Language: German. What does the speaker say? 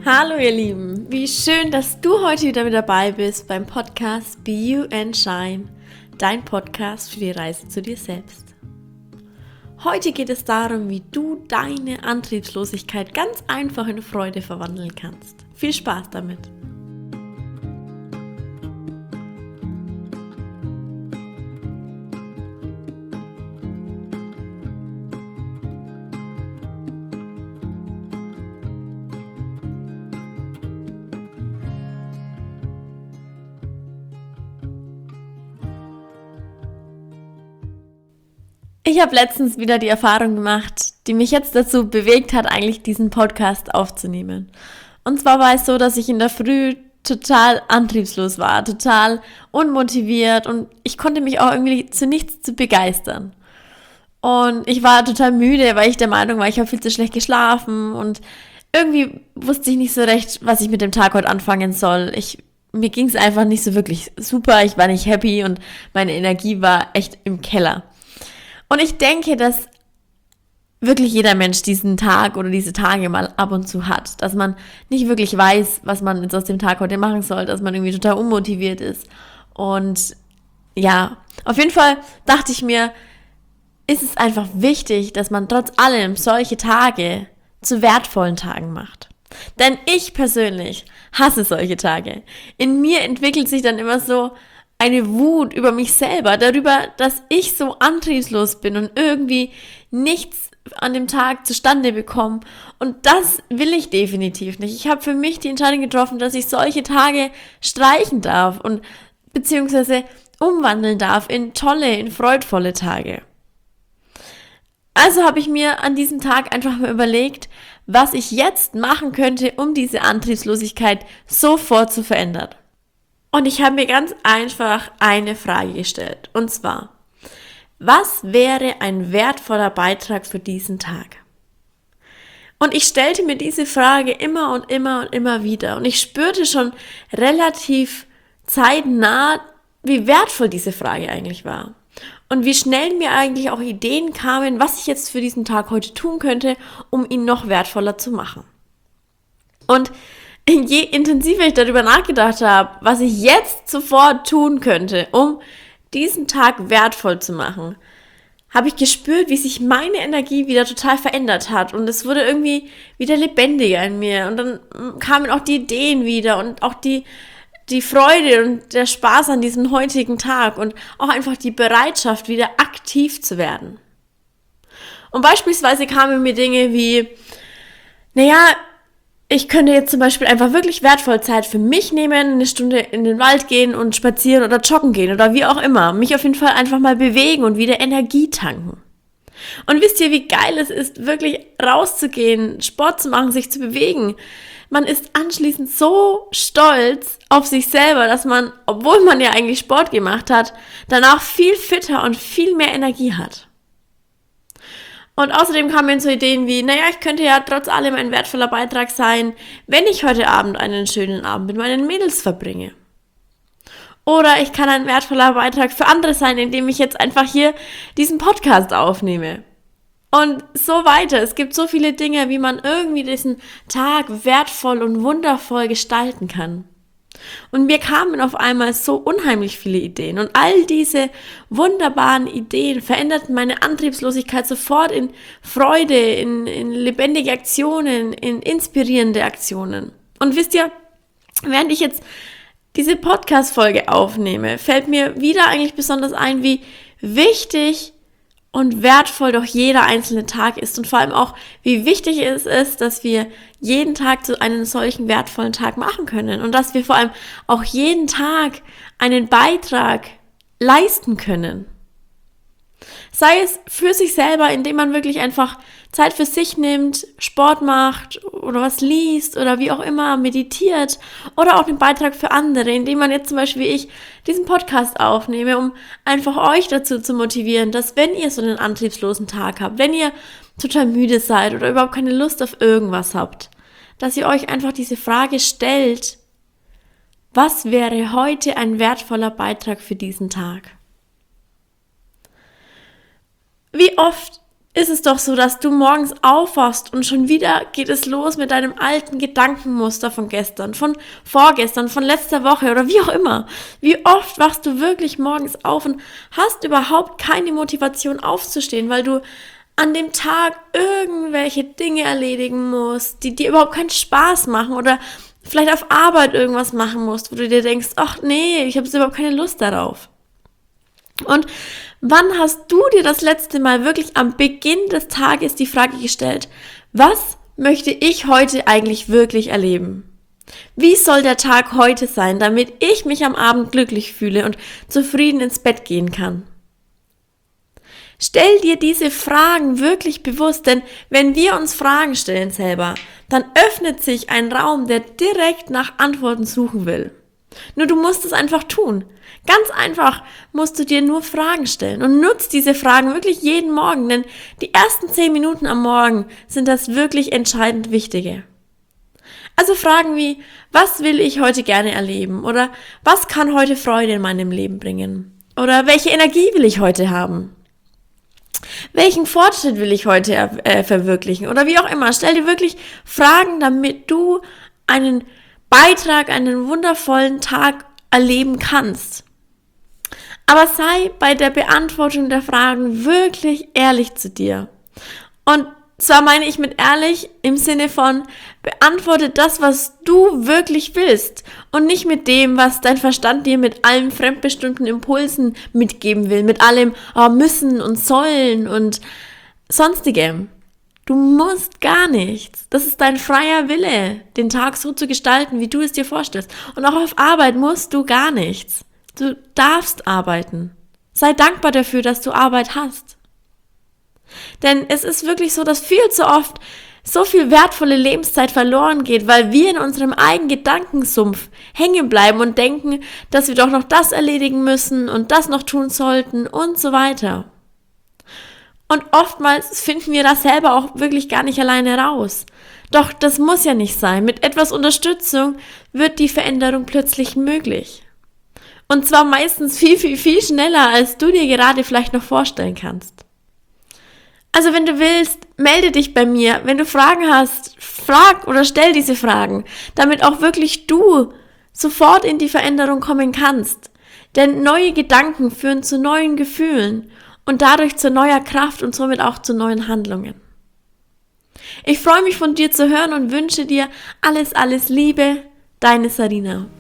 Hallo ihr Lieben, wie schön, dass du heute wieder mit dabei bist beim Podcast Be You and Shine, dein Podcast für die Reise zu dir selbst. Heute geht es darum, wie du deine Antriebslosigkeit ganz einfach in Freude verwandeln kannst. Viel Spaß damit! Ich habe letztens wieder die Erfahrung gemacht, die mich jetzt dazu bewegt hat, eigentlich diesen Podcast aufzunehmen. Und zwar war es so, dass ich in der Früh total antriebslos war, total unmotiviert und ich konnte mich auch irgendwie zu nichts zu begeistern. Und ich war total müde, weil ich der Meinung war, ich habe viel zu schlecht geschlafen und irgendwie wusste ich nicht so recht, was ich mit dem Tag heute anfangen soll. Mir ging es einfach nicht so wirklich super, ich war nicht happy und meine Energie war echt im Keller. Und ich denke, dass wirklich jeder Mensch diesen Tag oder diese Tage mal ab und zu hat, dass man nicht wirklich weiß, was man jetzt aus dem Tag heute machen soll, dass man irgendwie total unmotiviert ist. Und ja, auf jeden Fall dachte ich mir, ist es einfach wichtig, dass man trotz allem solche Tage zu wertvollen Tagen macht. Denn ich persönlich hasse solche Tage. In mir entwickelt sich dann immer so eine Wut über mich selber, darüber, dass ich so antriebslos bin und irgendwie nichts an dem Tag zustande bekomme. Und das will ich definitiv nicht. Ich habe für mich die Entscheidung getroffen, dass ich solche Tage streichen darf und beziehungsweise umwandeln darf in tolle, in freudvolle Tage. Also habe ich mir an diesem Tag einfach mal überlegt, was ich jetzt machen könnte, um diese Antriebslosigkeit sofort zu verändern. Und ich habe mir ganz einfach eine Frage gestellt. Und zwar, was wäre ein wertvoller Beitrag für diesen Tag? Und ich stellte mir diese Frage immer und immer und immer wieder. Und ich spürte schon relativ zeitnah, wie wertvoll diese Frage eigentlich war. Und wie schnell mir eigentlich auch Ideen kamen, was ich jetzt für diesen Tag heute tun könnte, um ihn noch wertvoller zu machen. Und je intensiver ich darüber nachgedacht habe, was ich jetzt sofort tun könnte, um diesen Tag wertvoll zu machen, habe ich gespürt, wie sich meine Energie wieder total verändert hat und es wurde irgendwie wieder lebendiger in mir und dann kamen auch die Ideen wieder und auch die Freude und der Spaß an diesem heutigen Tag und auch einfach die Bereitschaft, wieder aktiv zu werden. Und beispielsweise kamen mir Dinge wie, ich könnte jetzt zum Beispiel einfach wirklich wertvoll Zeit für mich nehmen, eine Stunde in den Wald gehen und spazieren oder joggen gehen oder wie auch immer. Mich auf jeden Fall einfach mal bewegen und wieder Energie tanken. Und wisst ihr, wie geil es ist, wirklich rauszugehen, Sport zu machen, sich zu bewegen? Man ist anschließend so stolz auf sich selber, dass man, obwohl man ja eigentlich Sport gemacht hat, danach viel fitter und viel mehr Energie hat. Und außerdem kamen mir so Ideen wie, ich könnte ja trotz allem ein wertvoller Beitrag sein, wenn ich heute Abend einen schönen Abend mit meinen Mädels verbringe. Oder ich kann ein wertvoller Beitrag für andere sein, indem ich jetzt einfach hier diesen Podcast aufnehme. Und so weiter. Es gibt so viele Dinge, wie man irgendwie diesen Tag wertvoll und wundervoll gestalten kann. Und mir kamen auf einmal so unheimlich viele Ideen und all diese wunderbaren Ideen veränderten meine Antriebslosigkeit sofort in Freude, in lebendige Aktionen, in inspirierende Aktionen. Und wisst ihr, während ich jetzt diese Podcast-Folge aufnehme, fällt mir wieder eigentlich besonders ein, wie wichtig und wertvoll doch jeder einzelne Tag ist und vor allem auch, wie wichtig es ist, dass wir jeden Tag zu einem solchen wertvollen Tag machen können und dass wir vor allem auch jeden Tag einen Beitrag leisten können. Sei es für sich selber, indem man wirklich einfach Zeit für sich nimmt, Sport macht oder was liest oder wie auch immer, meditiert oder auch einen Beitrag für andere, indem man jetzt zum Beispiel wie ich diesen Podcast aufnehme, um einfach euch dazu zu motivieren, dass wenn ihr so einen antriebslosen Tag habt, wenn ihr total müde seid oder überhaupt keine Lust auf irgendwas habt, dass ihr euch einfach diese Frage stellt, was wäre heute ein wertvoller Beitrag für diesen Tag? Wie oft ist es doch so, dass du morgens aufwachst und schon wieder geht es los mit deinem alten Gedankenmuster von gestern, von vorgestern, von letzter Woche oder wie auch immer. Wie oft wachst du wirklich morgens auf und hast überhaupt keine Motivation aufzustehen, weil du an dem Tag irgendwelche Dinge erledigen musst, die dir überhaupt keinen Spaß machen oder vielleicht auf Arbeit irgendwas machen musst, wo du dir denkst, ach nee, ich habe überhaupt keine Lust darauf. Und wann hast du dir das letzte Mal wirklich am Beginn des Tages die Frage gestellt, was möchte ich heute eigentlich wirklich erleben? Wie soll der Tag heute sein, damit ich mich am Abend glücklich fühle und zufrieden ins Bett gehen kann? Stell dir diese Fragen wirklich bewusst, denn wenn wir uns Fragen stellen selber, dann öffnet sich ein Raum, der direkt nach Antworten suchen will. Nur du musst es einfach tun. Ganz einfach musst du dir nur Fragen stellen und nutzt diese Fragen wirklich jeden Morgen, denn die ersten 10 Minuten am Morgen sind das wirklich entscheidend Wichtige. Also Fragen wie, was will ich heute gerne erleben? Oder was kann heute Freude in meinem Leben bringen? Oder welche Energie will ich heute haben? Welchen Fortschritt will ich heute verwirklichen? Oder wie auch immer. Stell dir wirklich Fragen, damit du einen Beitrag, einen wundervollen Tag erleben kannst. Aber sei bei der Beantwortung der Fragen wirklich ehrlich zu dir. Und zwar meine ich mit ehrlich im Sinne von, beantworte das, was du wirklich willst und nicht mit dem, was dein Verstand dir mit allen fremdbestimmten Impulsen mitgeben will, mit allem müssen und sollen und sonstigem. Du musst gar nichts. Das ist dein freier Wille, den Tag so zu gestalten, wie du es dir vorstellst. Und auch auf Arbeit musst du gar nichts. Du darfst arbeiten. Sei dankbar dafür, dass du Arbeit hast. Denn es ist wirklich so, dass viel zu oft so viel wertvolle Lebenszeit verloren geht, weil wir in unserem eigenen Gedankensumpf hängen bleiben und denken, dass wir doch noch das erledigen müssen und das noch tun sollten und so weiter. Und oftmals finden wir das selber auch wirklich gar nicht alleine raus. Doch das muss ja nicht sein. Mit etwas Unterstützung wird die Veränderung plötzlich möglich. Und zwar meistens viel, viel, viel schneller, als du dir gerade vielleicht noch vorstellen kannst. Also wenn du willst, melde dich bei mir. Wenn du Fragen hast, frag oder stell diese Fragen, damit auch wirklich du sofort in die Veränderung kommen kannst. Denn neue Gedanken führen zu neuen Gefühlen und dadurch zu neuer Kraft und somit auch zu neuen Handlungen. Ich freue mich von dir zu hören und wünsche dir alles, alles Liebe, deine Sarina.